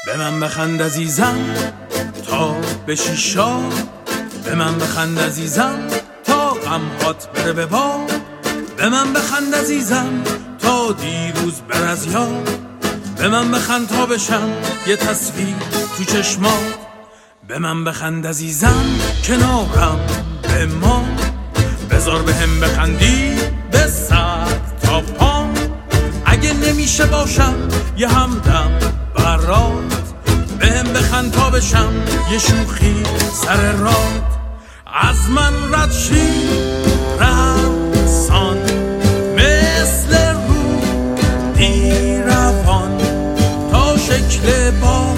به من بخند عزیزم تا به شیشا، به من بخند عزیزم تا غمهات بره به باد، به من بخند عزیزم تا دیروز بر از یاد، به من بخند تا بشم یه تصویر تو چشمات، به من بخند عزیزم کنارم به ما، بذار به هم بخندی به سر تا پا، اگه نمیشه باشم یه همدم برات، به هم بخند تا بشم یه شوخی سر راد، از من رد شی رقصان مثل رو دیروان، تا شکل با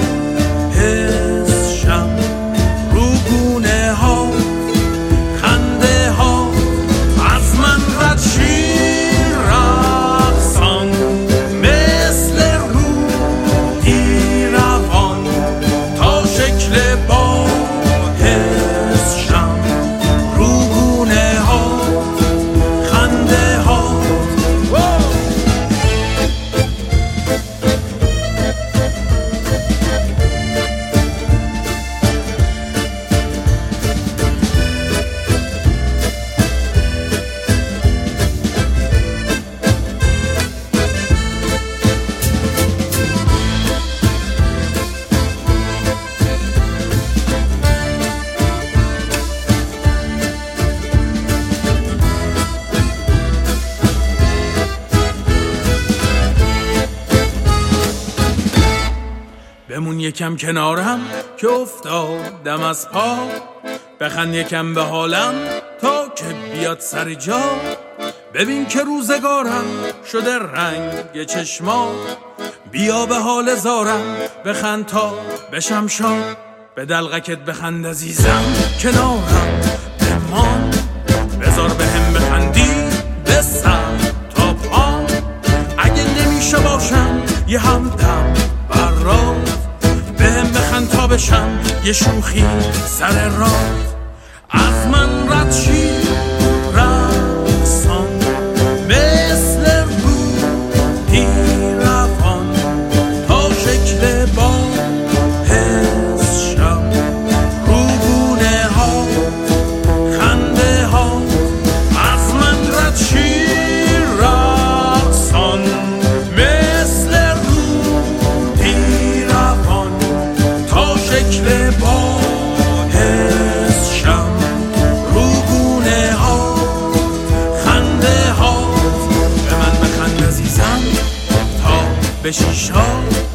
حسشم رو گونه ها خنده ها، از من رد شی رقصان مثل رو دیروان، تا شکل با حسشم رو گونه ها خنده ها. بمون یکم کنارم که افتادم از پا، بخند یکم به حالم تا که بیاد سر جا، ببین که روزگارم شده رنگ چشمات، بیا به حال زارم بخند تا بشم شاد، به دلغکت بخند عزیزم کنارم بمان، بذار به هم بخندی به سر تا پا، اگه نمیشه باشم یه همدم برات، به هم بخند تا بشم یه شوخی سر راد، از من رد شی رقصان مثل رو دیروان، تا شکل با حسشم رو گونه ها خنده ها، از من رد شی رقصان مثل رو دیروان، تا شکل با حسشم رو گونه ها خنده ها، به من بخند عزیزم تا به شیشا،